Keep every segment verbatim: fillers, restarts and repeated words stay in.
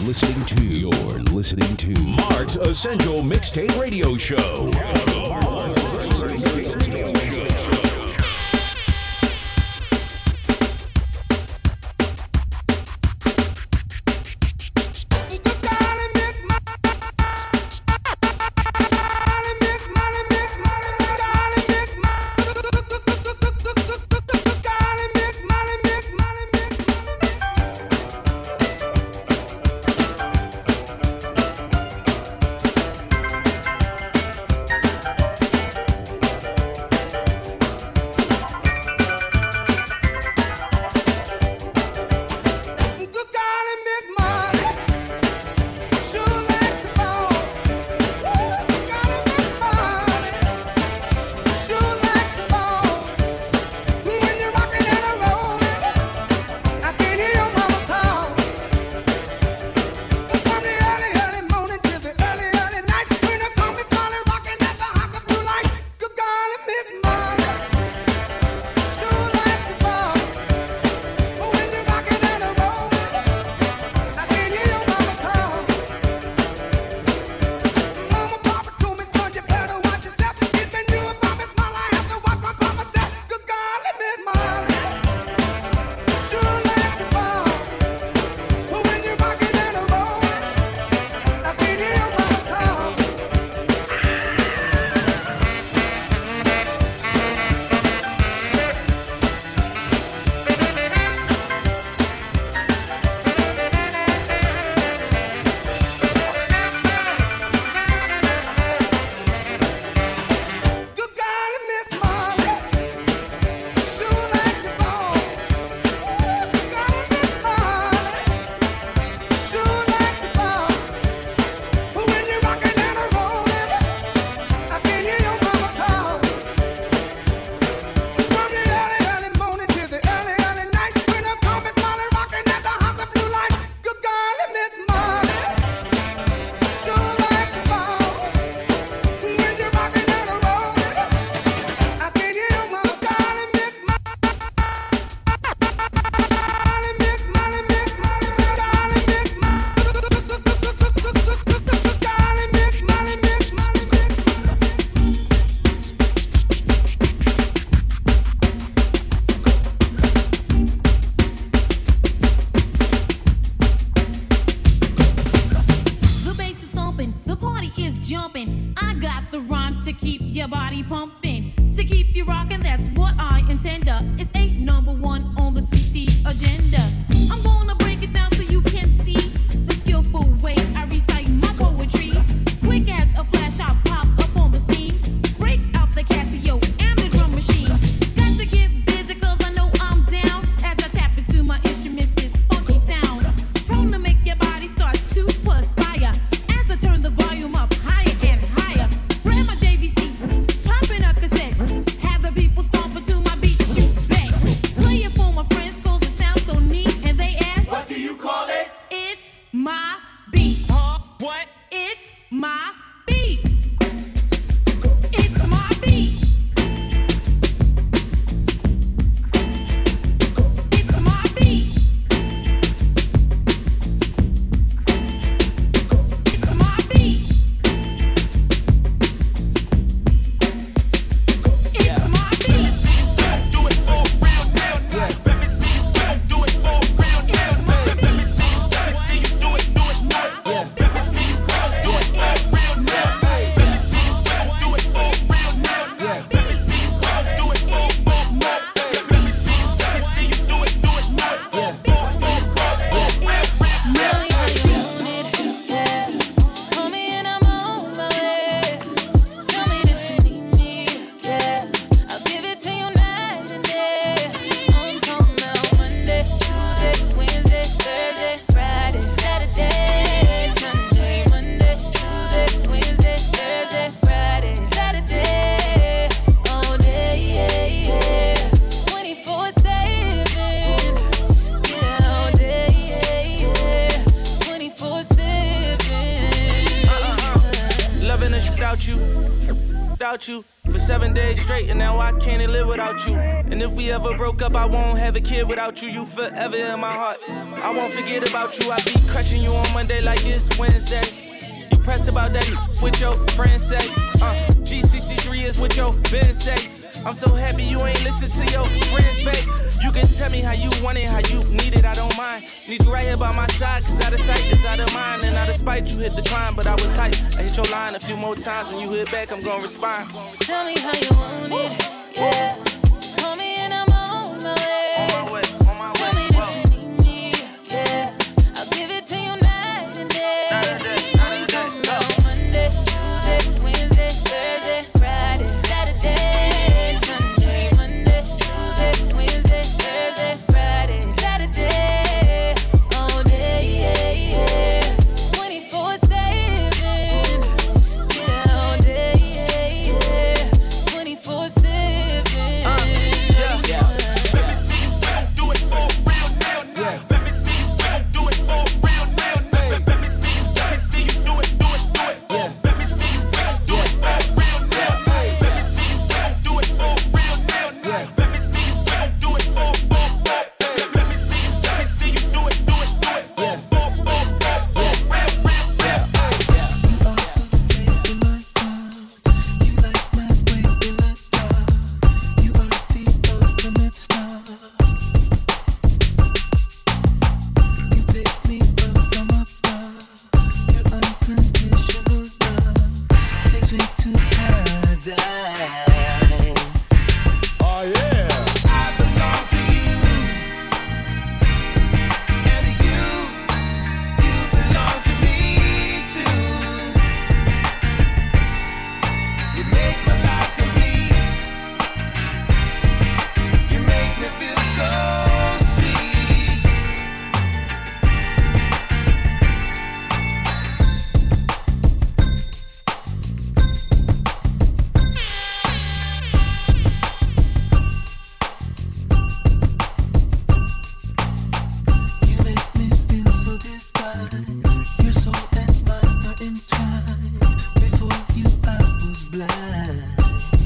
listening to, you're listening to Mark's Essential Mixtape Radio Show. without you. For seven days straight, and now I can't live without you. And if we ever broke up, I won't have a kid without you. You forever in my heart. I won't forget about you. I be crushing you on Monday like it's Wednesday. You pressed about that, what your friends say. Uh, G sixty-three is what your Ben say. I'm so happy you ain't listen to your friends, babe. You can tell me how you want it, how you need it, I don't mind. Need you right here by my side, cause out of sight is out of mind. And out of spite, you hit the climb, but I was hype. I hit your line a few more times. When you hit back, I'm gonna respond. Tell me how you want it, yeah. Call me and I'm on my way. On my way, on my Tell way. me that you need me, yeah. I'll give it to you night and day. Night and day, night and day. On Monday, Tuesday, Wednesday, Thursday, Friday, Saturday, Sunday, Monday, Tuesday, Wednesday, Thursday, Friday, Saturday, all day, yeah, yeah. twenty-four seven, yeah, all day, yeah, yeah. twenty-four seven, yeah, yeah. Let me see you do it for real, real now. Let me see you do it for real, real now. Let me see you, let me see you do it, do it, do it. Let me see you do it for real now. Let me see you do it for real real now. Let me see you do it for, for, for. Let me see you, let me see you do it, do it, do it for, for, for, for, for. Real, real, real. You like my way in the dark. You are the ultimate star. You pick me up from above. Your unconditional love takes me to paradise. Oh yeah. I belong to you, and you, you belong to me too. You make my life complete. You make me feel so sweet. You make me feel so divine. Your soul and mine are entwined. Before you, I was blind.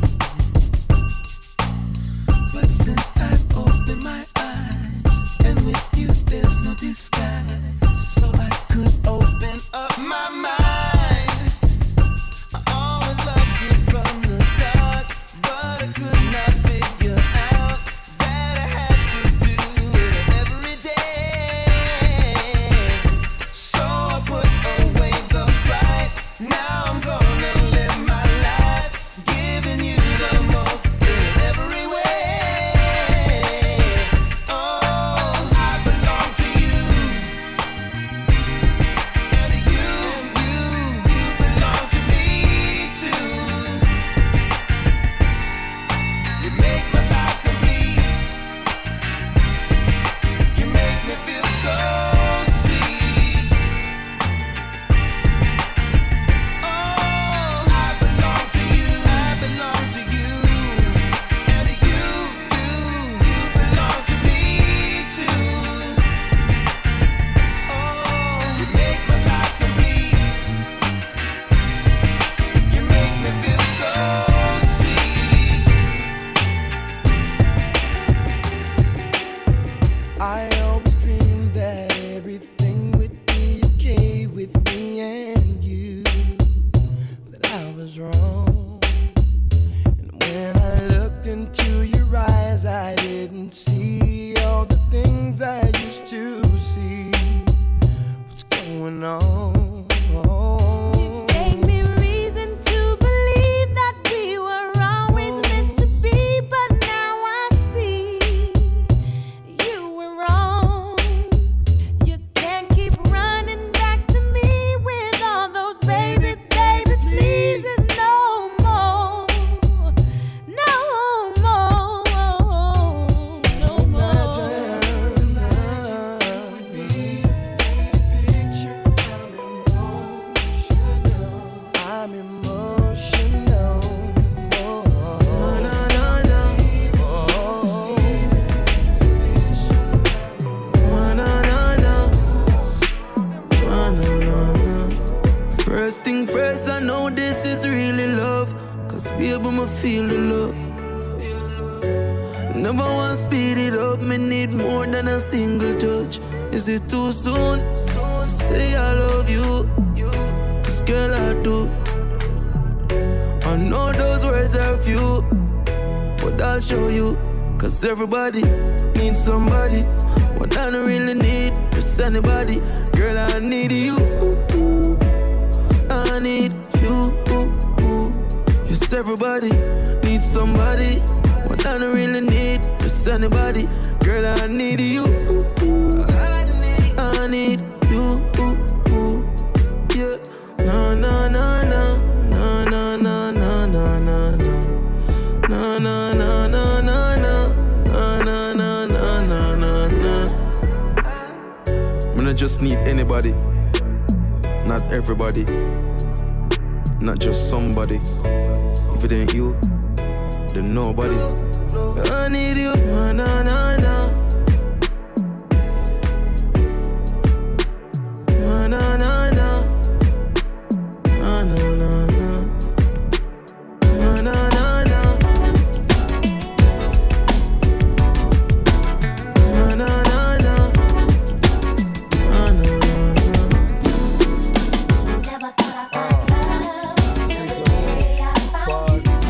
But since I've opened my eyes, and with you, there's no disguise. So I could open up my mind. I always loved you from the start, but I could not figure out that I had to do it every day. So I put away the fight. Now I'm gonna live my life, giving you the most in every way. Oh, I belong to you, and you, you, you belong to me too. You make my life complete. You make me feel so sweet. Oh, I belong to you, I belong to you, and you, you, you belong to me too. Oh, you make my life complete. You make me feel so sweet. I always dreamed that everything would be okay with me and you, but I was wrong. And when I looked into your eyes, I didn't see all the things I used to see. What's going on? Gave me reason to believe that we were always meant to be, but now I see you were wrong. You can't keep running back to me with all those baby, baby pleases no more, no more, no more. I'm emotional. First thing first, I know this is really love. Cause baby, I'ma feel the love. Never want to speed it up, me need more than a single touch. Is it too soon to say I love you? Cause girl, I do. I know those words are few, but I'll show you. Cause everybody needs somebody. What I don't really need is anybody. Girl, I need you. I need you. Yes, everybody needs somebody. What I don't really need is anybody. Girl, I need you. I need, I need you. Yeah. No, no, no, no. No, no, no, no, no, no, no. No, no, no, no, no, no. No, no, no, no, no, no, no. I don't just need anybody. Not everybody. Not just somebody. If it ain't you, then nobody. I need you, na na na na, na na na na, na na na na, na na na na, na na na na, na na na. Never thought I'd find love the way I found you.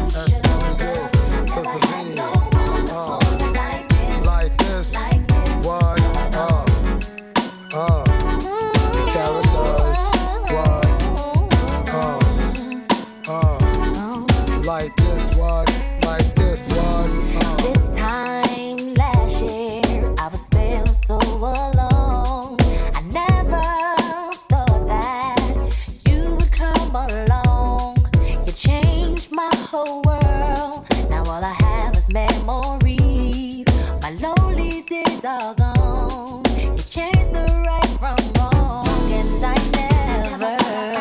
Like this, what, uh, uh, the characters, what, uh, uh, like this, what, like this, what, uh. This time last year, I was feeling so alone. I never thought that you would come along. You changed my whole world. Now all I have is memories. My lonely days are gone. You changed the right from wrong, and I never.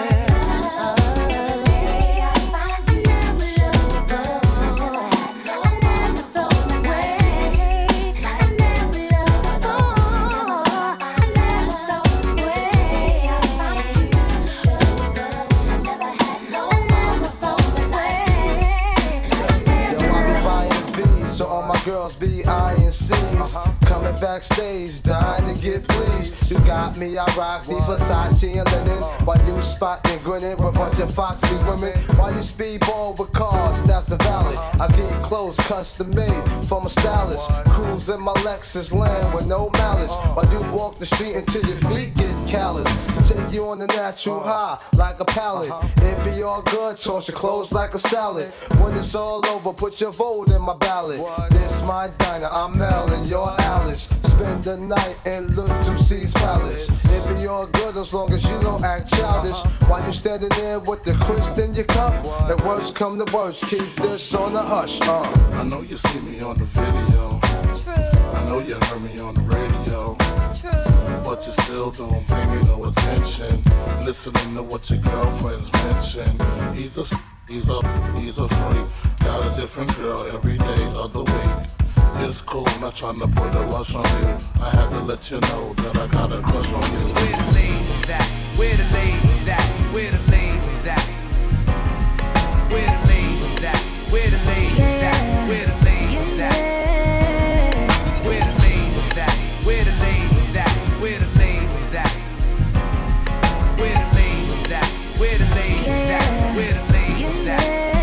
So all my girls be I N Cs, uh-huh. Coming backstage, dying to get pleased. You got me, I rock the Versace and linen. While you spotting, grinning with a bunch of foxy women. While you speedball with cars, that's the valley. I get clothes custom made from a stylist. Cruise in my Lexus land with no malice. While you walk the street until your feet get callous. Take you on the natural high like a pallet. It be all good, toss your clothes like a salad. When it's all over, put your vote in my ballot. This my diner, I'm Mel and you're Alice. Spend the night in Little C's palace. It be all good as long as you don't act childish. While you standing there with the crisp in your cup, the worst come to worst, keep this on the hush. Uh. I know you see me on the video. True. I know you heard me on the radio. True. But you still don't pay me no attention. Listening to what your girlfriends mention. He's a, he's a, he's a freak. Got a different girl every day of the week. It's cool, not trying to put a rush on you. I had to let you know that I got a crush on you. Where the ladies at? Where the ladies at? Where the ladies at? Where the ladies at? Where the ladies at? Where the ladies at? Where the ladies at? Where the ladies at? Where the ladies at? Where the ladies at? Where the ladies at? Where the ladies at?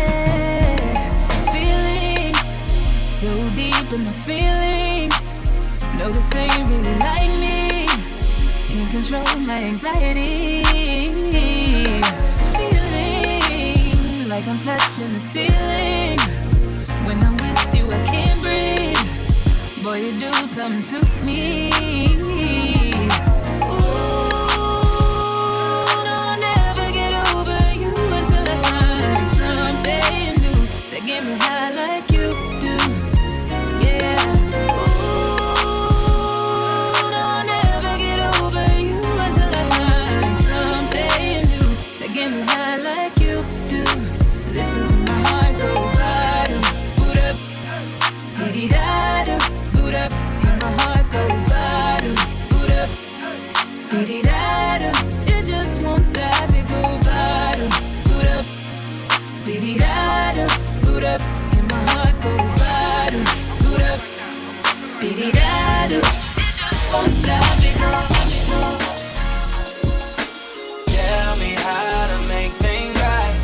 Feelings so deep in my feelings. Notice that you really like me. Can't control my anxiety. Feeling like I'm touching the ceiling. When I'm with you, I can't breathe. Boy, you do something to me. Ooh, no, I'll never get over you until I find something new that get me high like you do. Yeah. Ooh, no, I'll never get over you until I find something new that get me high like you do. Listen to my heart go bottom, boot up, dee da da, boot up. And my heart go bottom, boot up, dee da da. It just won't stop, it go bottom, boot up, dee da da. Dee-dee-da-do. It just won't stop. Tell me how to make things right,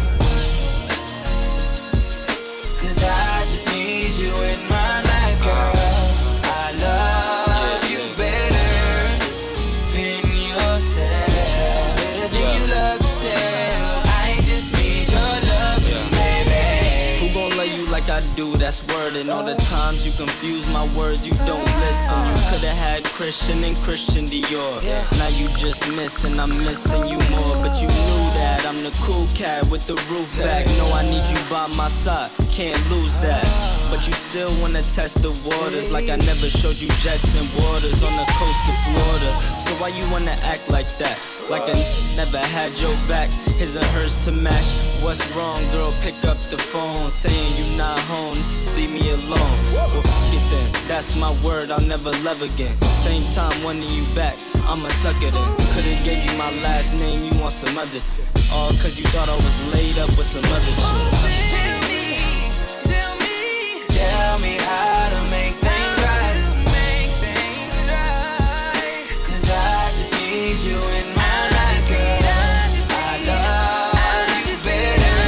'cause I just need you in my life, girl. I love you better than yourself, better than you love yourself. I just need your love, baby. Who gon' love you like I do? That's word. And all the times you confuse my words, you don't listen. You could've had Christian and Christian Dior. Now you just missing, I'm missing you more. But you knew that I'm the cool cat with the roof back. No, I need you by my side, can't lose that. But you still wanna test the waters, like I never showed you jets and waters on the coast of Florida. So why you wanna act like that? Like I never had your back, his and hers to match. What's wrong, girl? Pick up the phone, saying you not home, leave me alone. Well, f it then, that's my word, I'll never love again. Same time wanting you back, I'ma suck it in. Could've gave you my last name, you want some other. All cause you thought I was laid up with some other shit. Tell me, tell me, tell me how to make things right, make things right. 'Cause I just need you in my life, girl. I love you better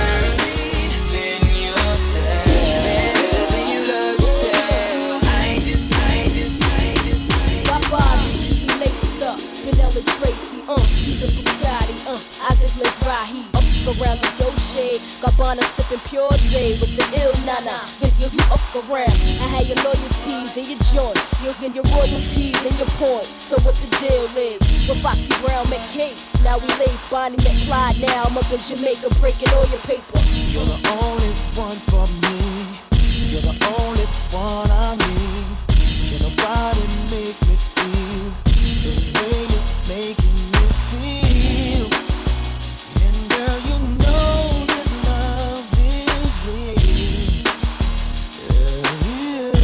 than yourself, better than you love yourself. I just, I just, I just, I just. My body be laced up, Vanilla Tracy, uh, Caesar Bugatti, uh, Isaac Mizrahi, up around the yo shade, Gabbana sipping pure J with the ill nana. You, you, you up around, I had your loyalties in your joint, you get your royalties and your points. So what the deal is? With Foxy Brown make case, now we lace Bonnie McFly. Now I'm up in Jamaica breaking all your paper. You're the only one for me. You're the only one I need. Can nobody make me feel the way you're making me feel? And girl, you know this love is real. Yeah,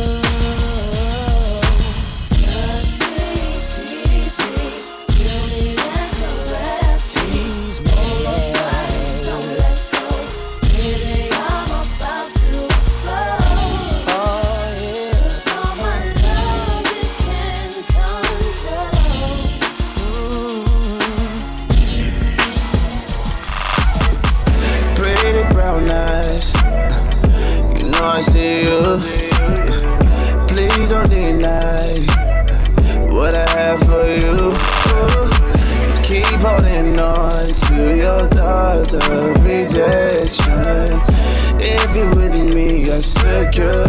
yeah. Touch me, seize me, feel me and caress me. Tease me. Hold on tight, don't let go. Baby, I'm about to explode. Oh yeah. 'Cause all my love you can control. Pretty brown eyes, you know I see you. Please don't deny what I have for you. Keep holding on to your thoughts of rejection. If you're with me, I'm secure.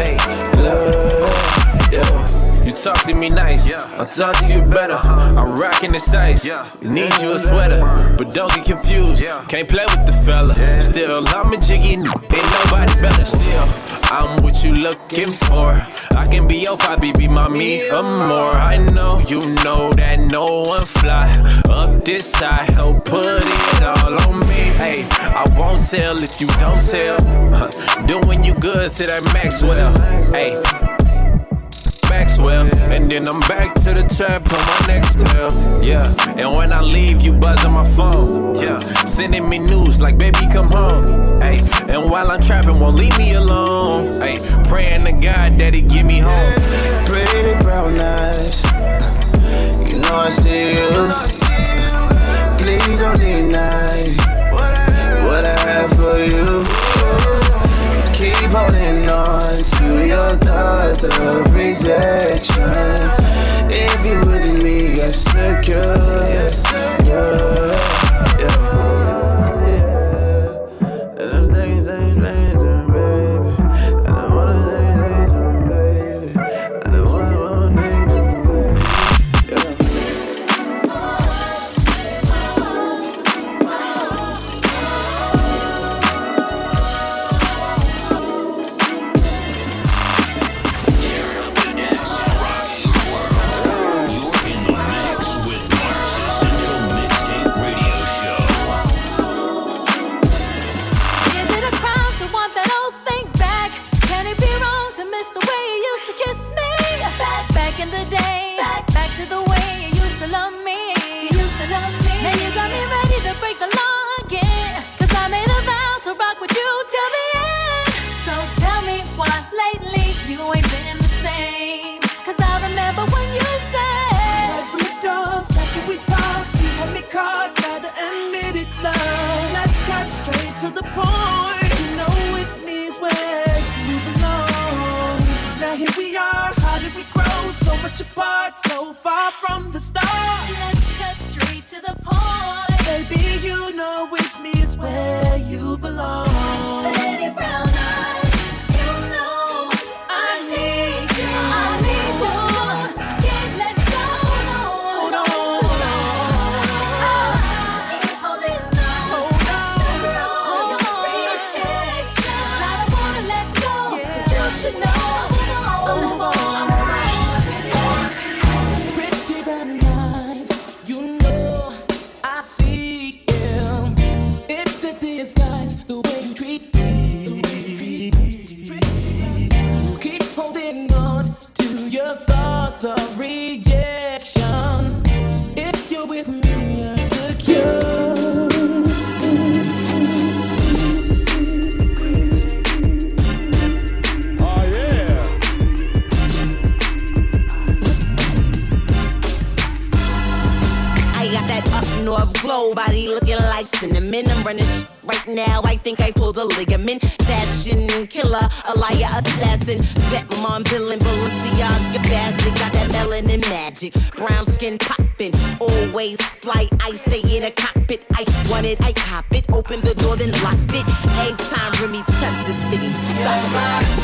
Love, yeah. You talk to me nice, I'll talk to you better. I'm rocking the size, need you a sweater. But don't get confused, can't play with the fella. Still, I'm a jiggy, ain't nobody's better. Still, I'm what you looking for. I can be your poppy, be my me or more. I know you know that no one fly up this side, help put it all on me. Hey, I won't tell if you don't tell. Doing you good to that Maxwell. Hey, Maxwell, and then I'm back to the trap on my next tail. Yeah, and when I leave, you buzz on my phone. Yeah, sending me news like, baby, come home. Hey, and while I'm trapping, won't leave me alone. Hey, praying to God that He give me home. Pretty brown eyes, you know I see you. Please don't deny what I have for you. Keep holding on to your thoughts of rejection. If you're with me, you're secure. Yeah, yeah, yeah. And I'm saying, saying, saying, baby. And I wanna say, say, some, baby. And I wanna, wanna, say, some, baby. Yeah. North Glow, body looking like cinnamon. I'm running sh- right now, I think I pulled a ligament. Fashion killer, a liar, assassin. Vet mom, villain, Balenciaga bastard. Got that melanin magic, brown skin poppin'. Always fly, I stay in a cockpit. I want it, I cop it. Open the door, then locked it. Every time Remy touch the city, stop.